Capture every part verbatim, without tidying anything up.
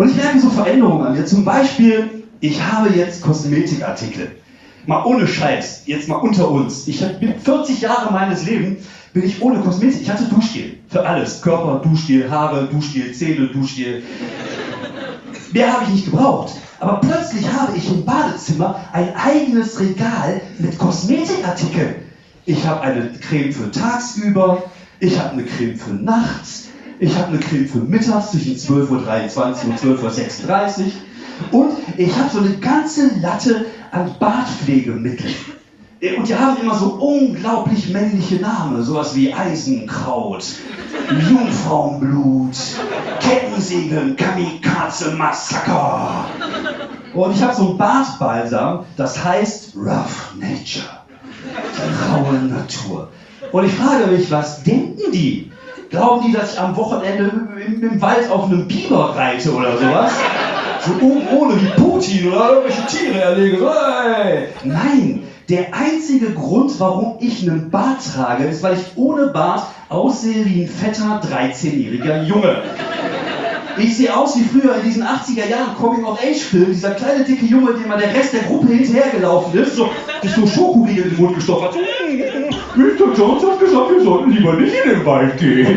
Und ich merke so Veränderungen an mir. Zum Beispiel, ich habe jetzt Kosmetikartikel. Mal ohne Scheiß, jetzt mal unter uns. Ich bin vierzig Jahre meines Lebens bin ich ohne Kosmetik. Ich hatte Duschgel für alles. Körper, Duschgel, Haare, Duschgel, Zähne, Duschgel. Mehr habe ich nicht gebraucht. Aber plötzlich habe ich im Badezimmer ein eigenes Regal mit Kosmetikartikeln. Ich habe eine Creme für tagsüber, ich habe eine Creme für nachts, ich habe eine Creme für mittags zwischen zwölf Uhr dreiundzwanzig und zwölf Uhr sechsunddreißig und ich habe so eine ganze Latte an Badpflegemitteln. Und die haben immer so unglaublich männliche Namen, sowas wie Eisenkraut, Jungfrauenblut, Kettensägen, Kamikaze, Massaker. Und ich habe so einen Badbalsam, das heißt Rough Nature, raue Natur. Und ich frage mich, was denken die? Glauben die, dass ich am Wochenende im, im Wald auf einem Biber reite oder sowas? So oben ohne wie Putin oder irgendwelche Tiere erlege. So, hey. Nein, der einzige Grund, warum ich einen Bart trage, ist, weil ich ohne Bart aussehe wie ein fetter dreizehnjähriger Junge. Ich sehe aus wie früher in diesen achtziger Jahren Coming-of-Age-Film, dieser kleine dicke Junge, dem mal der Rest der Gruppe hinterhergelaufen ist, so, sich so Schokoriegel in den Mund gestopft hat. Mister Jones hat gesagt, wir sollten lieber nicht in den Wald gehen.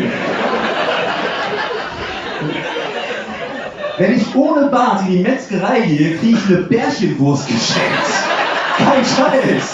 Wenn ich ohne Bart in die Metzgerei gehe, kriege ich eine Bärchenwurst geschenkt. Kein Scheiß.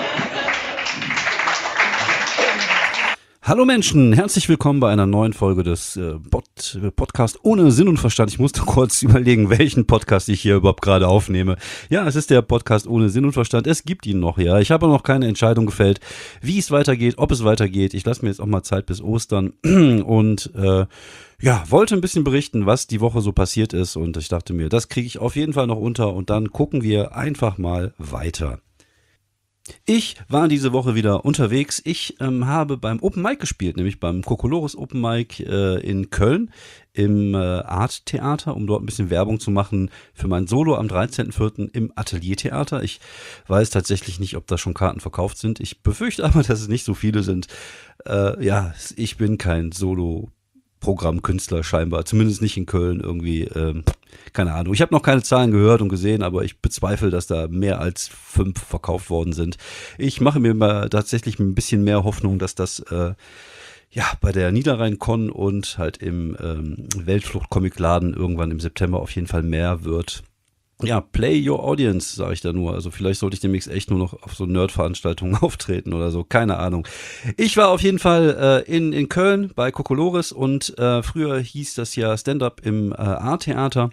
Hallo Menschen, herzlich willkommen bei einer neuen Folge des äh, Pod, äh, Podcast ohne Sinn und Verstand. Ich musste kurz überlegen, welchen Podcast ich hier überhaupt gerade aufnehme. Ja, es ist der Podcast ohne Sinn und Verstand. Es gibt ihn noch, ja. Ich habe noch keine Entscheidung gefällt, wie es weitergeht, ob es weitergeht. Ich lasse mir jetzt auch mal Zeit bis Ostern und äh, ja, wollte ein bisschen berichten, was die Woche so passiert ist. Und ich dachte mir, das kriege ich auf jeden Fall noch unter und dann gucken wir einfach mal weiter. Ich war diese Woche wieder unterwegs. Ich ähm, habe beim Open Mic gespielt, nämlich beim Kokolores Open Mic äh, in Köln im äh, Art Theater, um dort ein bisschen Werbung zu machen für mein Solo am dreizehnten vierten im Atelier Theater. Ich weiß tatsächlich nicht, ob da schon Karten verkauft sind. Ich befürchte aber, dass es nicht so viele sind. Äh, ja, ich bin kein Solo Programmkünstler scheinbar, zumindest nicht in Köln irgendwie, ähm, keine Ahnung. Ich habe noch keine Zahlen gehört und gesehen, aber ich bezweifle, dass da mehr als fünf verkauft worden sind. Ich mache mir mal tatsächlich ein bisschen mehr Hoffnung, dass das äh, ja bei der Niederrhein-Con und halt im ähm, Weltflucht-Comic-Laden irgendwann im September auf jeden Fall mehr wird. Ja, play your audience, sage ich da nur. Also vielleicht sollte ich demnächst echt nur noch auf so Nerd-Veranstaltungen auftreten oder so, keine Ahnung. Ich war auf jeden Fall äh, in, in Köln bei Kokolores und äh, früher hieß das ja Stand-Up im äh, Art-Theater.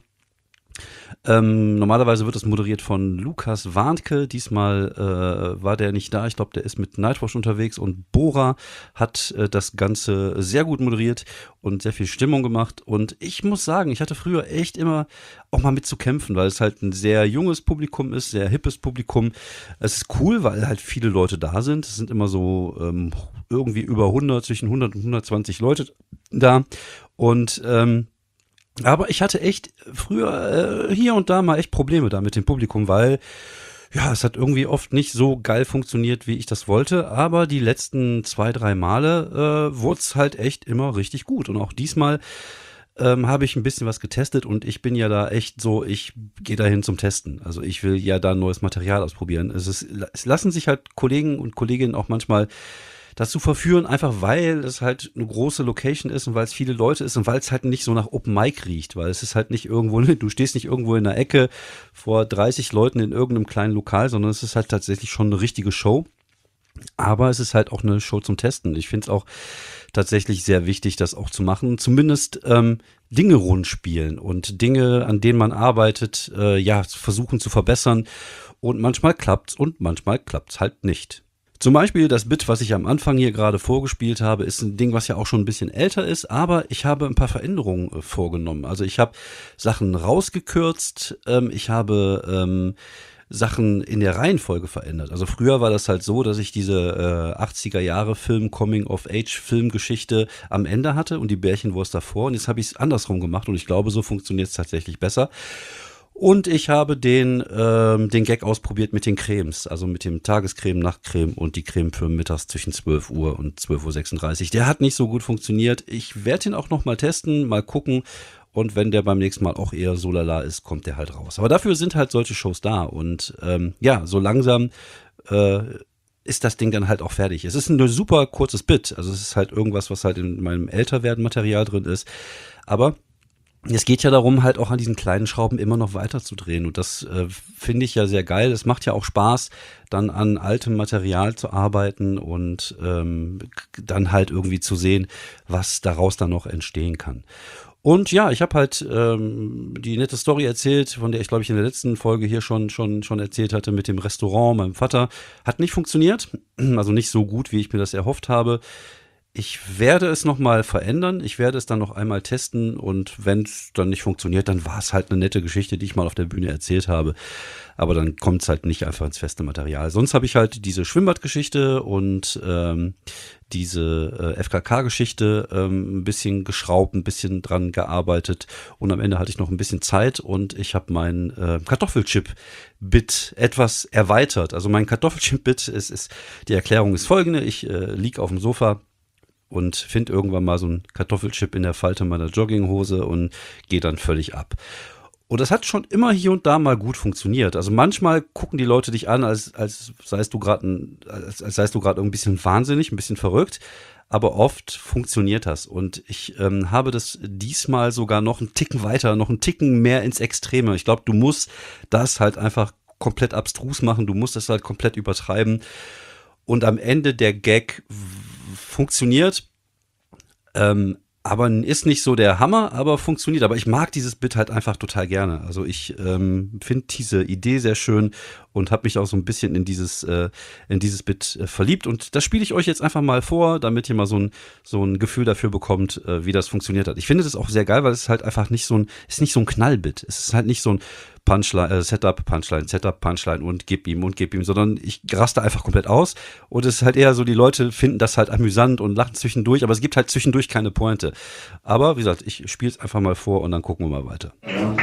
Ähm, normalerweise wird es moderiert von Lukas Warnke. Diesmal äh, war der nicht da. Ich glaube, der ist mit Nightwatch unterwegs und Bora hat äh, das Ganze sehr gut moderiert und sehr viel Stimmung gemacht. Und ich muss sagen, ich hatte früher echt immer auch mal mit zu kämpfen, weil es halt ein sehr junges Publikum ist, sehr hippes Publikum. Es ist cool, weil halt viele Leute da sind. Es sind immer so ähm, irgendwie über hundert, zwischen hundert und hundertzwanzig Leute da. Und ähm, aber ich hatte echt früher äh, hier und da mal echt Probleme da mit dem Publikum, weil ja, es hat irgendwie oft nicht so geil funktioniert, wie ich das wollte, aber die letzten zwei, drei Male äh, wurde es halt echt immer richtig gut und auch diesmal ähm, habe ich ein bisschen was getestet und ich bin ja da echt so, ich gehe dahin zum Testen, also ich will ja da neues Material ausprobieren. Es, ist, es lassen sich halt Kollegen und Kolleginnen auch manchmal dazu verführen, einfach weil es halt eine große Location ist und weil es viele Leute ist und weil es halt nicht so nach Open Mic riecht, weil es ist halt nicht irgendwo, du stehst nicht irgendwo in der Ecke vor dreißig Leuten in irgendeinem kleinen Lokal, sondern es ist halt tatsächlich schon eine richtige Show, aber es ist halt auch eine Show zum Testen. Ich finde es auch tatsächlich sehr wichtig, das auch zu machen, zumindest ähm, Dinge rund spielen und Dinge, an denen man arbeitet, äh, ja, versuchen zu verbessern und manchmal klappt's und manchmal klappt's halt nicht. Zum Beispiel das Bit, was ich am Anfang hier gerade vorgespielt habe, ist ein Ding, was ja auch schon ein bisschen älter ist, aber ich habe ein paar Veränderungen äh, vorgenommen. Also ich habe Sachen rausgekürzt, ähm, ich habe ähm, Sachen in der Reihenfolge verändert. Also früher war das halt so, dass ich diese äh, achtziger Jahre Film, Coming-of-Age-Filmgeschichte am Ende hatte und die Bärchenwurst davor. Und jetzt habe ich es andersrum gemacht und ich glaube, so funktioniert es tatsächlich besser. Und ich habe den, ähm, den Gag ausprobiert mit den Cremes, also mit dem Tagescreme, Nachtcreme und die Creme für mittags zwischen zwölf Uhr und zwölf Uhr sechsunddreißig. Der hat nicht so gut funktioniert. Ich werde ihn auch noch mal testen, mal gucken. Und wenn der beim nächsten Mal auch eher so lala ist, kommt der halt raus. Aber dafür sind halt solche Shows da. Und ähm, ja, so langsam äh, ist das Ding dann halt auch fertig. Es ist ein super kurzes Bit. Also es ist halt irgendwas, was halt in meinem Älterwerden-Material drin ist. Aber es geht ja darum, halt auch an diesen kleinen Schrauben immer noch weiter zu drehen. Und das äh, finde ich ja sehr geil. Es macht ja auch Spaß, dann an altem Material zu arbeiten und ähm, dann halt irgendwie zu sehen, was daraus dann noch entstehen kann. Und ja, ich habe halt ähm, die nette Story erzählt, von der ich, glaube ich, in der letzten Folge hier schon schon schon erzählt hatte mit dem Restaurant meinem Vater. Hat nicht funktioniert, also nicht so gut, wie ich mir das erhofft habe. Ich werde es nochmal verändern, ich werde es dann noch einmal testen und wenn es dann nicht funktioniert, dann war es halt eine nette Geschichte, die ich mal auf der Bühne erzählt habe. Aber dann kommt es halt nicht einfach ins feste Material. Sonst habe ich halt diese Schwimmbadgeschichte und ähm, diese äh, F K K-Geschichte ähm, ein bisschen geschraubt, ein bisschen dran gearbeitet und am Ende hatte ich noch ein bisschen Zeit und ich habe mein äh, Kartoffelchip-Bit etwas erweitert. Also mein Kartoffelchip-Bit ist, ist, die Erklärung ist folgende, ich äh, liege auf dem Sofa und finde irgendwann mal so einen Kartoffelchip in der Falte meiner Jogginghose und gehe dann völlig ab. Und das hat schon immer hier und da mal gut funktioniert. Also manchmal gucken die Leute dich an, als, als seist du gerade als, als seist du gerade ein bisschen wahnsinnig, ein bisschen verrückt. Aber oft funktioniert das. Und ich ähm, habe das diesmal sogar noch einen Ticken weiter, noch einen Ticken mehr ins Extreme. Ich glaube, du musst das halt einfach komplett abstrus machen. Du musst das halt komplett übertreiben. Und am Ende der Gag funktioniert, ähm, aber ist nicht so der Hammer, aber funktioniert. Aber ich mag dieses Bit halt einfach total gerne. Also ich ähm, finde diese Idee sehr schön und habe mich auch so ein bisschen in dieses äh, in dieses Bit äh, verliebt. Und das spiele ich euch jetzt einfach mal vor, damit ihr mal so ein so ein Gefühl dafür bekommt, äh, wie das funktioniert hat. Ich finde das auch sehr geil, weil es halt einfach nicht so ein ist nicht so ein Knallbit. Es ist halt nicht so ein Punchline, äh, Setup, Punchline, Setup, Punchline und gib ihm und gib ihm, sondern ich raste einfach komplett aus und es ist halt eher so, die Leute finden das halt amüsant und lachen zwischendurch, aber es gibt halt zwischendurch keine Pointe. Aber wie gesagt, ich spiele es einfach mal vor und dann gucken wir mal weiter. Ja.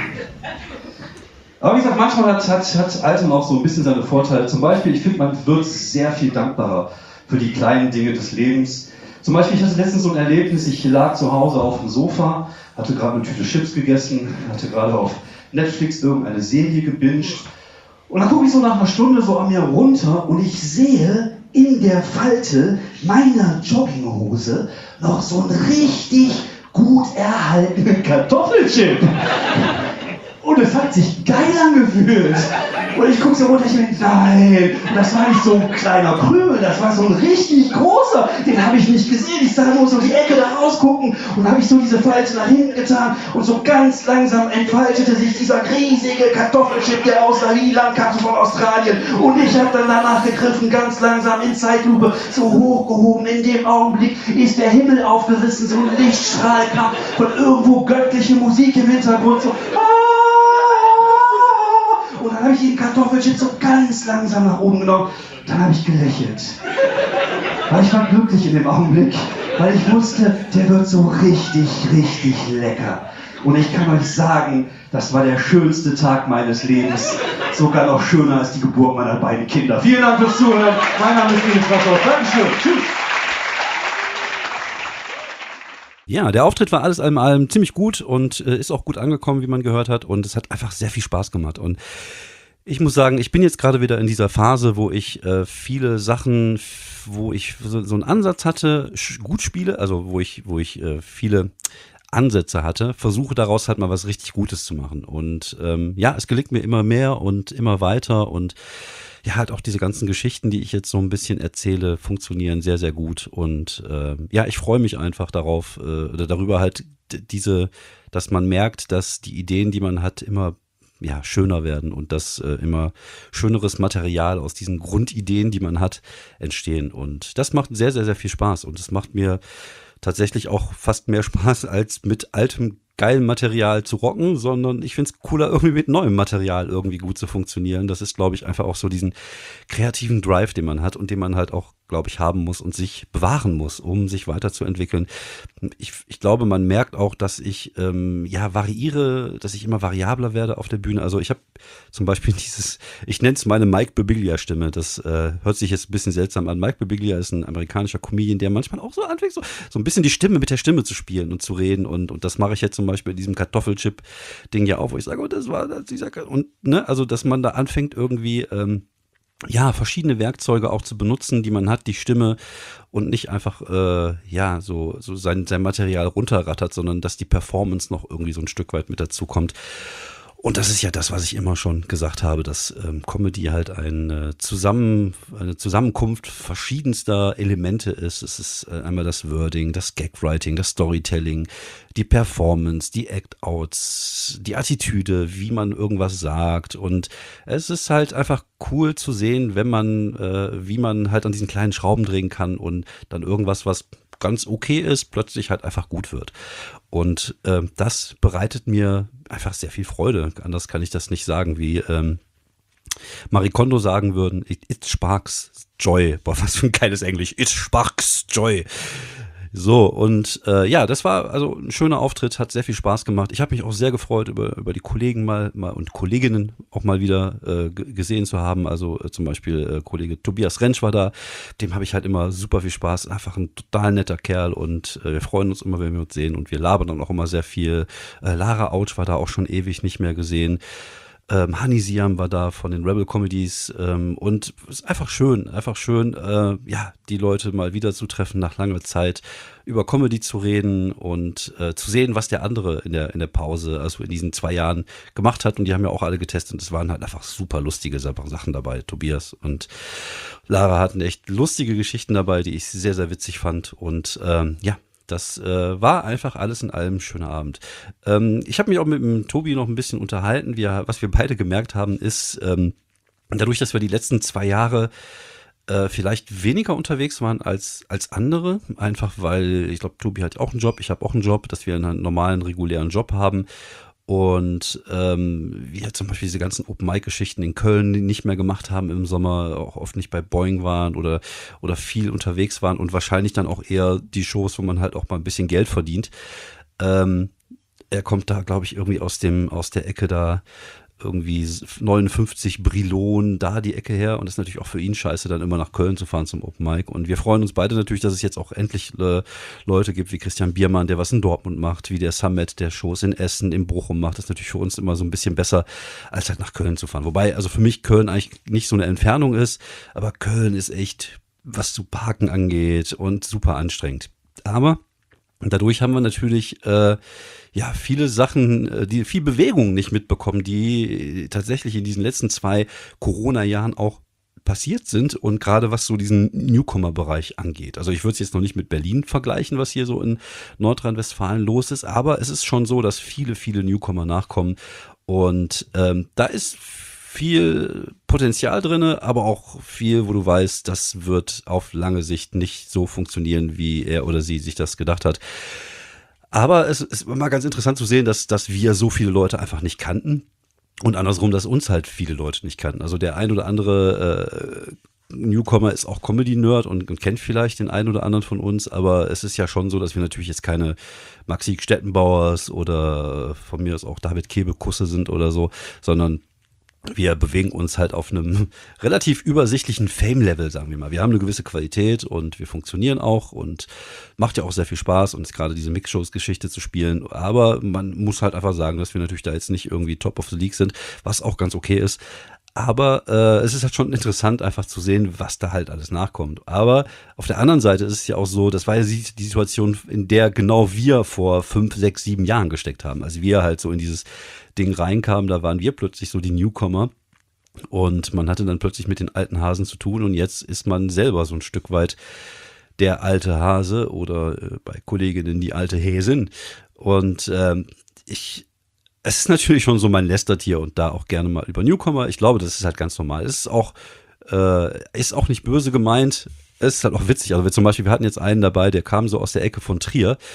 Aber wie gesagt, manchmal hat, hat, hat Alter auch so ein bisschen seine Vorteile. Zum Beispiel, ich finde, man wird sehr viel dankbarer für die kleinen Dinge des Lebens. Zum Beispiel, ich hatte letztens so ein Erlebnis, ich lag zu Hause auf dem Sofa, hatte gerade eine Tüte Chips gegessen, hatte gerade auf Netflix irgendeine Serie gebinged und dann gucke ich so nach einer Stunde so an mir runter und ich sehe in der Falte meiner Jogginghose noch so einen richtig gut erhaltenen Kartoffelchip. Und es hat sich geil angefühlt. Und ich gucke so runter, ich denke, nein, das war nicht so ein kleiner Krümel, das war so ein richtig großer. Den habe ich nicht gesehen, ich sah nur so die Ecke da rausgucken und habe ich so diese Falte nach hinten getan und so ganz langsam entfaltete sich dieser riesige Kartoffelchip, der aus Sri Lanka kam, von Australien. Und ich habe dann danach gegriffen, ganz langsam in Zeitlupe, so hochgehoben. In dem Augenblick ist der Himmel aufgerissen, so ein Lichtstrahl kam von irgendwo göttliche Musik im Hintergrund, so und dann habe ich den Kartoffelchip so ganz langsam nach oben genommen. Dann habe ich gelächelt. Weil ich war glücklich in dem Augenblick. Weil ich wusste, der wird so richtig, richtig lecker. Und ich kann euch sagen, das war der schönste Tag meines Lebens. Sogar noch schöner als die Geburt meiner beiden Kinder. Vielen Dank fürs Zuhören. Mein Name ist Nils Wasser. Dankeschön. Tschüss. Ja, der Auftritt war alles allem allem ziemlich gut und äh, ist auch gut angekommen, wie man gehört hat. Und es hat einfach sehr viel Spaß gemacht. Und ich muss sagen, ich bin jetzt gerade wieder in dieser Phase, wo ich äh, viele Sachen, wo ich so, so einen Ansatz hatte, gut spiele, also wo ich, wo ich äh, viele Ansätze hatte, versuche daraus halt mal was richtig Gutes zu machen. Und ähm, ja, es gelingt mir immer mehr und immer weiter und ja, halt auch diese ganzen Geschichten, die ich jetzt so ein bisschen erzähle, funktionieren sehr, sehr gut. Und äh, ja, ich freue mich einfach darauf, äh, darüber halt d- diese, dass man merkt, dass die Ideen, die man hat, immer ja, schöner werden und dass äh, immer schöneres Material aus diesen Grundideen, die man hat, entstehen. Und das macht sehr, sehr, sehr viel Spaß. Und es macht mir tatsächlich auch fast mehr Spaß, als mit altem geilen Material zu rocken, sondern ich finde es cooler, irgendwie mit neuem Material irgendwie gut zu funktionieren. Das ist, glaube ich, einfach auch so diesen kreativen Drive, den man hat und den man halt auch glaube ich, haben muss und sich bewahren muss, um sich weiterzuentwickeln. Ich, ich glaube, man merkt auch, dass ich ähm, ja variiere, dass ich immer variabler werde auf der Bühne. Also ich habe zum Beispiel dieses, ich nenne es meine Mike Birbiglia-Stimme. Das äh, hört sich jetzt ein bisschen seltsam an. Mike Birbiglia ist ein amerikanischer Comedian, der manchmal auch so anfängt, so, so ein bisschen die Stimme mit der Stimme zu spielen und zu reden. Und, und das mache ich jetzt zum Beispiel in diesem Kartoffelchip-Ding ja auch, wo ich sage, oh, das war das, dieser, und ne, also dass man da anfängt irgendwie ähm, ja, verschiedene Werkzeuge auch zu benutzen, die man hat, die Stimme und nicht einfach, äh, ja, so, so sein, sein Material runterrattert, sondern dass die Performance noch irgendwie so ein Stück weit mit dazu kommt. Und das ist ja das, was ich immer schon gesagt habe, dass ähm, Comedy halt ein, äh, Zusammen, eine Zusammenkunft verschiedenster Elemente ist. Es ist äh, einmal das Wording, das Gagwriting, das Storytelling, die Performance, die Act-Outs, die Attitüde, wie man irgendwas sagt. Und es ist halt einfach cool zu sehen, wenn man, äh, wie man halt an diesen kleinen Schrauben drehen kann und dann irgendwas, was ganz okay ist, plötzlich halt einfach gut wird. Und äh, das bereitet mir einfach sehr viel Freude. Anders kann ich das nicht sagen, wie ähm, Marie Kondo sagen würden, it sparks joy. Boah, was für ein geiles Englisch. It sparks joy. So, und äh, ja, das war also ein schöner Auftritt, hat sehr viel Spaß gemacht. Ich habe mich auch sehr gefreut, über, über die Kollegen mal, mal und Kolleginnen auch mal wieder äh, g- gesehen zu haben. Also äh, zum Beispiel äh, Kollege Tobias Rentsch war da, dem habe ich halt immer super viel Spaß. Einfach ein total netter Kerl und äh, wir freuen uns immer, wenn wir uns sehen und wir labern dann auch immer sehr viel. Äh, Lara Autsch war da auch schon ewig nicht mehr gesehen. Ähm, Hani Siam war da von den Rebel Comedies ähm, und es ist einfach schön, einfach schön, äh, ja, die Leute mal wieder zu treffen nach langer Zeit, über Comedy zu reden und äh, zu sehen, was der andere in der in der Pause, also in diesen zwei Jahren gemacht hat. Und die haben ja auch alle getestet und es waren halt einfach super lustige Sachen dabei. Tobias und Lara hatten echt lustige Geschichten dabei, die ich sehr, sehr witzig fand und ähm, ja, das äh, war einfach alles in allem ein schöner Abend. Ähm, ich habe mich auch mit dem Tobi noch ein bisschen unterhalten. Wir, was wir beide gemerkt haben, ist, ähm, dadurch, dass wir die letzten zwei Jahre äh, vielleicht weniger unterwegs waren als, als andere, einfach weil, ich glaube, Tobi hat auch einen Job, ich habe auch einen Job, dass wir einen normalen, regulären Job haben. Und ähm, wir zum Beispiel diese ganzen Open-Mic-Geschichten in Köln nicht mehr gemacht haben im Sommer, auch oft nicht bei Boing waren oder oder viel unterwegs waren und wahrscheinlich dann auch eher die Shows, wo man halt auch mal ein bisschen Geld verdient. Ähm, er kommt da, glaube ich, irgendwie aus dem aus der Ecke da irgendwie neunundfünfzig Brilon, da die Ecke her. Und das ist natürlich auch für ihn scheiße, dann immer nach Köln zu fahren zum Open Mic. Und wir freuen uns beide natürlich, dass es jetzt auch endlich äh, Leute gibt wie Christian Biermann, der was in Dortmund macht, wie der Samet, der Shows in Essen, in Bochum macht. Das ist natürlich für uns immer so ein bisschen besser, als halt nach Köln zu fahren. Wobei, also für mich Köln eigentlich nicht so eine Entfernung ist, aber Köln ist echt, was zu Parken angeht und super anstrengend. Aber dadurch haben wir natürlich äh, ja viele Sachen, äh, die viel Bewegung nicht mitbekommen, die tatsächlich in diesen letzten zwei Corona-Jahren auch passiert sind und gerade was so diesen Newcomer-Bereich angeht. Also ich würde es jetzt noch nicht mit Berlin vergleichen, was hier so in Nordrhein-Westfalen los ist, aber es ist schon so, dass viele, viele Newcomer nachkommen und ähm, da ist viel Potenzial drinne, aber auch viel, wo du weißt, das wird auf lange Sicht nicht so funktionieren, wie er oder sie sich das gedacht hat. Aber es ist mal ganz interessant zu sehen, dass, dass wir so viele Leute einfach nicht kannten und andersrum, dass uns halt viele Leute nicht kannten. Also der ein oder andere äh, Newcomer ist auch Comedy-Nerd und, und kennt vielleicht den einen oder anderen von uns, aber es ist ja schon so, dass wir natürlich jetzt keine Maxi Stettenbauers oder von mir aus auch David Kebekus sind oder so, sondern wir bewegen uns halt auf einem relativ übersichtlichen Fame-Level, sagen wir mal. Wir haben eine gewisse Qualität und wir funktionieren auch und macht ja auch sehr viel Spaß, uns gerade diese Mix-Shows-Geschichte zu spielen. Aber man muss halt einfach sagen, dass wir natürlich da jetzt nicht irgendwie Top of the League sind, was auch ganz okay ist. Aber äh, es ist halt schon interessant, einfach zu sehen, was da halt alles nachkommt. Aber auf der anderen Seite ist es ja auch so, das war ja die Situation, in der genau wir vor fünf, sechs, sieben Jahren gesteckt haben. Also wir halt so in dieses Ding reinkamen, da waren wir plötzlich so die Newcomer. Und man hatte dann plötzlich mit den alten Hasen zu tun und jetzt ist man selber so ein Stück weit der alte Hase oder äh, bei Kolleginnen die alte Häsin. Und ähm, ich Es ist natürlich schon so mein Lästertier und da auch gerne mal über Newcomer. Ich glaube, das ist halt ganz normal. Es ist auch, äh, ist auch nicht böse gemeint. Es ist halt auch witzig. Also wir zum Beispiel, wir hatten jetzt einen dabei, der kam so aus der Ecke von Trier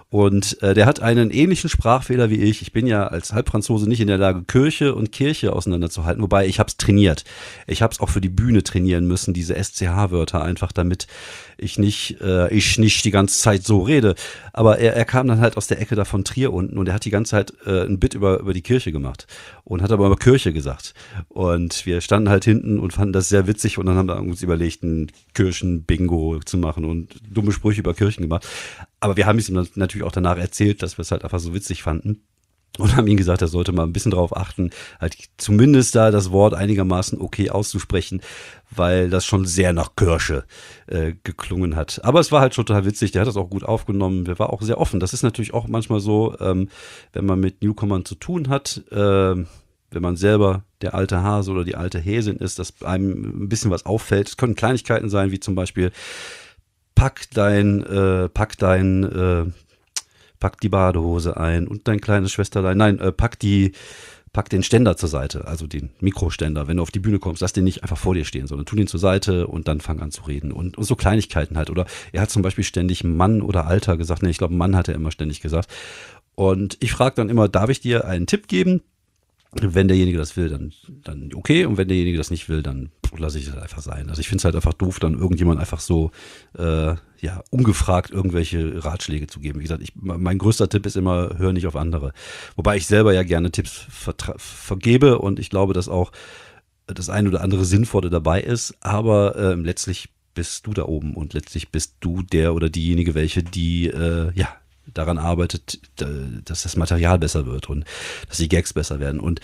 Und äh, der hat einen ähnlichen Sprachfehler wie ich. Ich bin ja als Halbfranzose nicht in der Lage, Kirche und Kirche auseinanderzuhalten. Wobei, ich habe es trainiert. Ich habe es auch für die Bühne trainieren müssen, diese S C H-Wörter einfach, damit ich nicht, äh, ich nicht die ganze Zeit so rede. Aber er, er kam dann halt aus der Ecke da von Trier unten und er hat die ganze Zeit äh, ein Bit über, über die Kirche gemacht und hat aber immer Kirche gesagt. Und wir standen halt hinten und fanden das sehr witzig und dann haben wir uns überlegt, ein Kirchen-Bingo zu machen und dumme Sprüche über Kirchen gemacht. Aber wir haben es ihm natürlich auch danach erzählt, dass wir es halt einfach so witzig fanden. Und haben ihm gesagt, er sollte mal ein bisschen drauf achten, halt zumindest da das Wort einigermaßen okay auszusprechen, weil das schon sehr nach Kirche äh, geklungen hat. Aber es war halt schon total witzig, der hat das auch gut aufgenommen, der war auch sehr offen. Das ist natürlich auch manchmal so, ähm, wenn man mit Newcomern zu tun hat, äh, wenn man selber der alte Hase oder die alte Häsin ist, dass einem ein bisschen was auffällt. Es können Kleinigkeiten sein, wie zum Beispiel pack dein, äh, pack dein, äh, pack die Badehose ein und dein kleines Schwesterlein, nein, äh, pack die, pack den Ständer zur Seite, also den Mikroständer. Wenn du auf die Bühne kommst, lass den nicht einfach vor dir stehen, sondern tu den zur Seite und dann fang an zu reden. Und, und so Kleinigkeiten halt. Oder er hat zum Beispiel ständig Mann oder Alter gesagt. Nee, ich glaube, Mann hat er immer ständig gesagt. Und ich frage dann immer, darf ich dir einen Tipp geben? Wenn derjenige das will, dann, dann okay. Und wenn derjenige das nicht will, dann lasse ich es einfach sein. Also ich finde es halt einfach doof, dann irgendjemand einfach so äh, ja ungefragt irgendwelche Ratschläge zu geben. Wie gesagt, ich, mein größter Tipp ist immer, hör nicht auf andere. Wobei ich selber ja gerne Tipps vertra- vergebe und ich glaube, dass auch das ein oder andere Sinnvolle dabei ist. Aber äh, letztlich bist du da oben und letztlich bist du der oder diejenige, welche die äh, ja daran arbeitet, dass das Material besser wird und dass die Gags besser werden. Und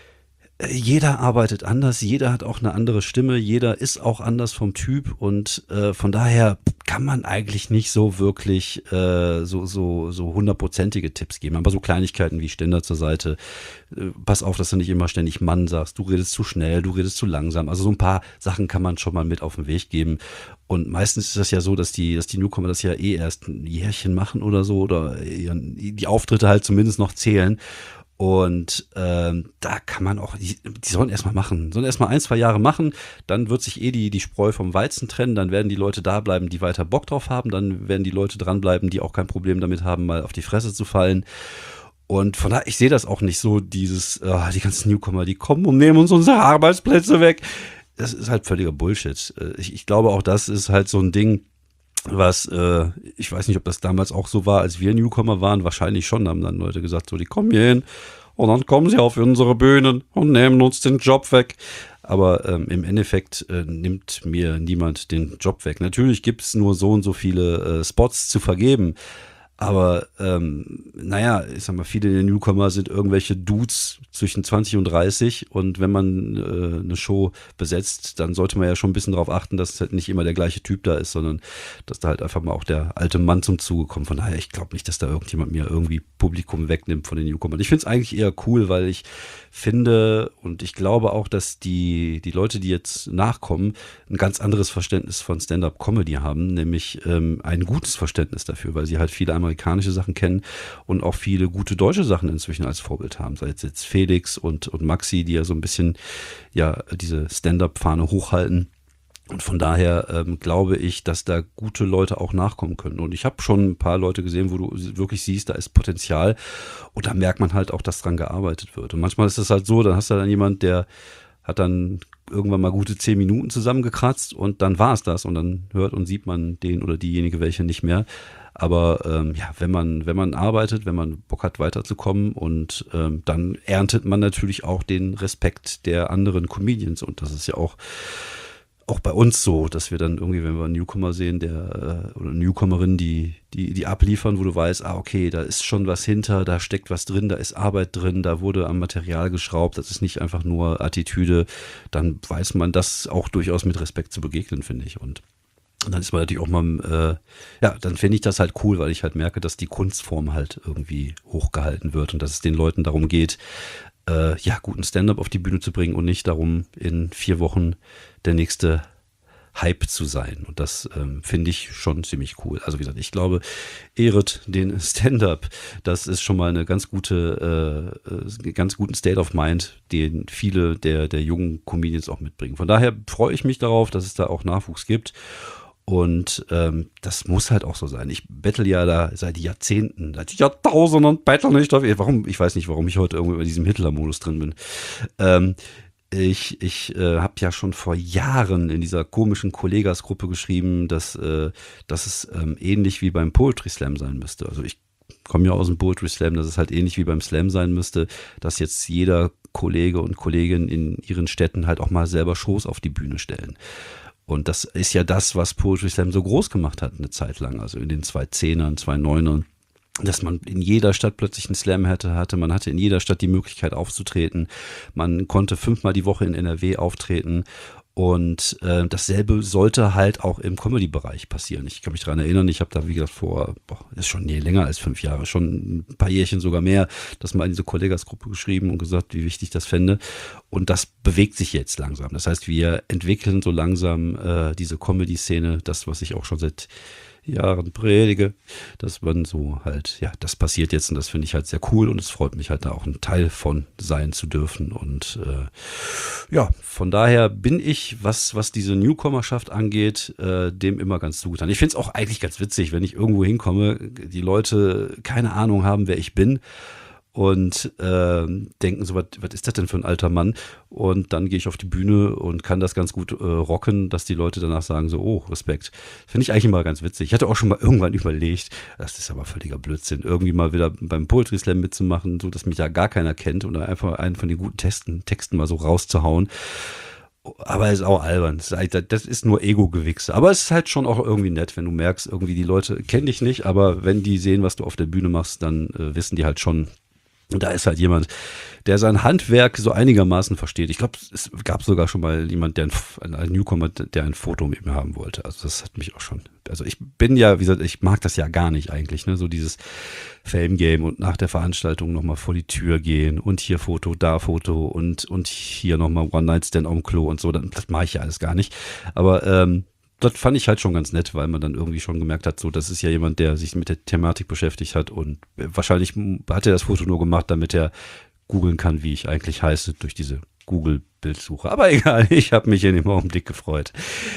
jeder arbeitet anders, jeder hat auch eine andere Stimme, jeder ist auch anders vom Typ und äh, von daher kann man eigentlich nicht so wirklich äh, so so so hundertprozentige Tipps geben. Aber so Kleinigkeiten wie Ständer zur Seite, äh, pass auf, dass du nicht immer ständig Mann sagst, du redest zu schnell, du redest zu langsam. Also so ein paar Sachen kann man schon mal mit auf den Weg geben. Und meistens ist das ja so, dass die, dass die Newcomer das ja eh erst ein Jährchen machen oder so oder die Auftritte halt zumindest noch zählen. Und ähm, da kann man auch, die, die sollen erstmal machen, sollen erstmal ein, zwei Jahre machen, dann wird sich eh die, die Spreu vom Weizen trennen, dann werden die Leute da bleiben, die weiter Bock drauf haben, dann werden die Leute dranbleiben, die auch kein Problem damit haben, mal auf die Fresse zu fallen. Und von daher, ich sehe das auch nicht so, dieses, oh, die ganzen Newcomer, die kommen und nehmen uns unsere Arbeitsplätze weg. Das ist halt völliger Bullshit. Ich, ich glaube, auch das ist halt so ein Ding, was, äh, ich weiß nicht, ob das damals auch so war, als wir Newcomer waren, wahrscheinlich schon, haben dann Leute gesagt, so, die kommen hier hin und dann kommen sie auf unsere Bühnen und nehmen uns den Job weg. Aber ähm, im Endeffekt äh, nimmt mir niemand den Job weg. Natürlich gibt es nur so und so viele äh, Spots zu vergeben. Aber ähm, naja, ich sag mal, viele der Newcomer sind irgendwelche Dudes zwischen zwanzig und dreißig und wenn man äh, eine Show besetzt, dann sollte man ja schon ein bisschen darauf achten, dass halt nicht immer der gleiche Typ da ist, sondern dass da halt einfach mal auch der alte Mann zum Zuge kommt. Von daher, ich glaube nicht, dass da irgendjemand mir irgendwie Publikum wegnimmt von den Newcomern. Ich finde es eigentlich eher cool, weil ich finde und ich glaube auch, dass die, die Leute, die jetzt nachkommen, ein ganz anderes Verständnis von Stand-up-Comedy haben, nämlich ähm, ein gutes Verständnis dafür, weil sie halt viele amerikanische Sachen kennen und auch viele gute deutsche Sachen inzwischen als Vorbild haben. Sei es jetzt Felix und, und Maxi, die ja so ein bisschen ja diese Stand-up-Fahne hochhalten. Und von daher ähm, glaube ich, dass da gute Leute auch nachkommen können. Und ich habe schon ein paar Leute gesehen, wo du wirklich siehst, da ist Potenzial. Und da merkt man halt auch, dass dran gearbeitet wird. Und manchmal ist es halt so, dann hast du dann jemand, der hat dann irgendwann mal gute zehn Minuten zusammengekratzt und dann war es das. Und dann hört und sieht man den oder diejenige welche nicht mehr. Aber ähm, ja, wenn man, wenn man arbeitet, wenn man Bock hat, weiterzukommen und ähm, dann erntet man natürlich auch den Respekt der anderen Comedians. Und das ist ja auch auch bei uns so, dass wir dann irgendwie, wenn wir einen Newcomer sehen, der oder eine Newcomerin, die, die, die abliefern, wo du weißt, ah, okay, da ist schon was hinter, da steckt was drin, da ist Arbeit drin, da wurde am Material geschraubt, das ist nicht einfach nur Attitüde, dann weiß man das auch durchaus mit Respekt zu begegnen, finde ich. Und dann ist man natürlich auch mal, äh, ja, dann finde ich das halt cool, weil ich halt merke, dass die Kunstform halt irgendwie hochgehalten wird und dass es den Leuten darum geht, äh, ja, guten Stand-up auf die Bühne zu bringen und nicht darum, in vier Wochen der nächste Hype zu sein. Und das ähm, finde ich schon ziemlich cool. Also wie gesagt, ich glaube, ehret den Stand-up. Das ist schon mal eine ganz gute, äh, ganz guten State of Mind, den viele der, der jungen Comedians auch mitbringen. Von daher freue ich mich darauf, dass es da auch Nachwuchs gibt. Und ähm, das muss halt auch so sein. Ich bettel ja da seit Jahrzehnten, seit Jahrtausenden bettel nicht dafür. Warum? Ich weiß nicht, warum ich heute irgendwie in diesem Hitler-Modus drin bin. Ähm, ich ich äh, habe ja schon vor Jahren in dieser komischen Kollegas-Gruppe geschrieben, dass, äh, dass es ähm, ähnlich wie beim Poetry Slam sein müsste. Also ich komme ja aus dem Poetry Slam, dass es halt ähnlich wie beim Slam sein müsste, dass jetzt jeder Kollege und Kollegin in ihren Städten halt auch mal selber Shows auf die Bühne stellen. Und das ist ja das, was Poetry Slam so groß gemacht hat eine Zeit lang, also in den zweitausendzehnern, zweitausendneunern, dass man in jeder Stadt plötzlich einen Slam hatte, hatte. Man hatte in jeder Stadt die Möglichkeit aufzutreten. Man konnte fünfmal die Woche in N R W auftreten. Und äh, dasselbe sollte halt auch im Comedy-Bereich passieren. Ich kann mich daran erinnern, ich habe da, wie gesagt, vor, boah, ist schon nee, länger als fünf Jahre, schon ein paar Jährchen sogar mehr, das mal in diese Kollegas-Gruppe geschrieben und gesagt, wie wichtig ich das fände. Und das bewegt sich jetzt langsam. Das heißt, wir entwickeln so langsam äh, diese Comedy-Szene, das, was ich auch schon seit Jahren predige, dass man so halt, ja, das passiert jetzt und das finde ich halt sehr cool und es freut mich halt da auch ein Teil von sein zu dürfen und äh, ja, von daher bin ich, was was diese Newcomerschaft angeht, äh, dem immer ganz zugetan. Ich finde es auch eigentlich ganz witzig, wenn ich irgendwo hinkomme, die Leute keine Ahnung haben, wer ich bin und äh, denken so, was ist das denn für ein alter Mann? Und dann gehe ich auf die Bühne und kann das ganz gut äh, rocken, dass die Leute danach sagen so, oh, Respekt. Finde ich eigentlich immer ganz witzig. Ich hatte auch schon mal irgendwann überlegt, das ist aber völliger Blödsinn, irgendwie mal wieder beim Poetry Slam mitzumachen, so dass mich ja gar keiner kennt und einfach einen von den guten Texten, Texten mal so rauszuhauen. Aber es ist auch albern. Das ist nur Ego-Gewichse. Aber es ist halt schon auch irgendwie nett, wenn du merkst, irgendwie die Leute kennen dich nicht, aber wenn die sehen, was du auf der Bühne machst, dann äh, wissen die halt schon, und da ist halt jemand, der sein Handwerk so einigermaßen versteht. Ich glaube, es gab sogar schon mal jemand, der ein, ein Newcomer, der ein Foto mit mir haben wollte. Also das hat mich auch schon. Also ich bin ja, wie gesagt, ich mag das ja gar nicht eigentlich, ne? So dieses Fame-Game und nach der Veranstaltung nochmal vor die Tür gehen und hier Foto, da Foto und, und hier nochmal One-Night-Stand auf dem Klo und so. Das mache ich ja alles gar nicht. Aber ähm, das fand ich halt schon ganz nett, weil man dann irgendwie schon gemerkt hat, so, das ist ja jemand, der sich mit der Thematik beschäftigt hat und wahrscheinlich hat er das Foto nur gemacht, damit er googeln kann, wie ich eigentlich heiße, durch diese Google-Bildsuche. Aber egal, ich habe mich in dem Augenblick gefreut.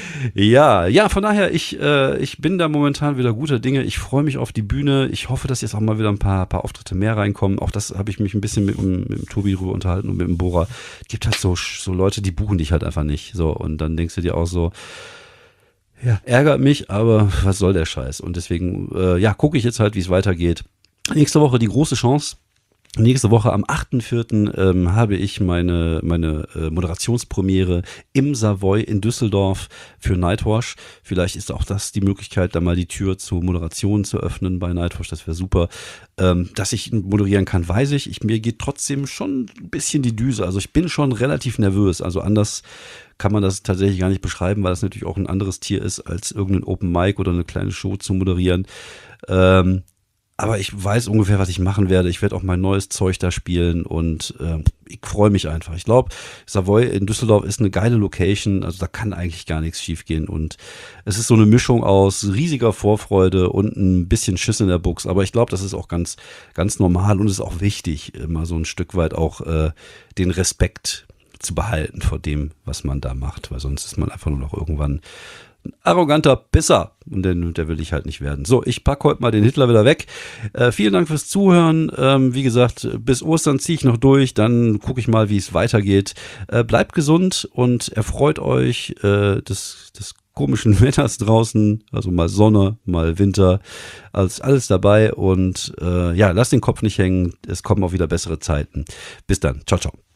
Ja, ja, von daher, ich, äh, ich bin da momentan wieder guter Dinge. Ich freue mich auf die Bühne. Ich hoffe, dass jetzt auch mal wieder ein paar, paar Auftritte mehr reinkommen. Auch das habe ich mich ein bisschen mit, mit dem Tobi drüber unterhalten und mit dem Bohrer. Es gibt halt so, so Leute, die buchen dich halt einfach nicht. So, und dann denkst du dir auch so, ja, ärgert mich, aber was soll der Scheiß? Und deswegen, äh, ja, gucke ich jetzt halt, wie es weitergeht. Nächste Woche die große Chance. Nächste Woche am achten vierten Ähm, habe ich meine, meine äh, Moderationspremiere im Savoy in Düsseldorf für Nightwash. Vielleicht ist auch das die Möglichkeit, da mal die Tür zur Moderation zu öffnen bei Nightwash. Das wäre super. Ähm, dass ich moderieren kann, weiß ich. ich. Mir geht trotzdem schon ein bisschen die Düse. Also ich bin schon relativ nervös. Also anders kann man das tatsächlich gar nicht beschreiben, weil das natürlich auch ein anderes Tier ist, als irgendein Open Mic oder eine kleine Show zu moderieren. Ähm, Aber ich weiß ungefähr, was ich machen werde. Ich werde auch mein neues Zeug da spielen und äh, ich freue mich einfach. Ich glaube, Savoy in Düsseldorf ist eine geile Location. Also da kann eigentlich gar nichts schief gehen. Und es ist so eine Mischung aus riesiger Vorfreude und ein bisschen Schiss in der Buchs. Aber ich glaube, das ist auch ganz, ganz normal und es ist auch wichtig, immer so ein Stück weit auch äh, den Respekt zu behalten vor dem, was man da macht. Weil sonst ist man einfach nur noch irgendwann ein arroganter Pisser. Und den, der will ich halt nicht werden. So, ich packe heute mal den Hitler wieder weg. Äh, vielen Dank fürs Zuhören. Ähm, wie gesagt, bis Ostern ziehe ich noch durch. Dann gucke ich mal, wie es weitergeht. Äh, bleibt gesund und erfreut euch äh, des, des komischen Wetters draußen. Also mal Sonne, mal Winter. Alles, alles dabei. Und äh, ja, lasst den Kopf nicht hängen. Es kommen auch wieder bessere Zeiten. Bis dann. Ciao, ciao.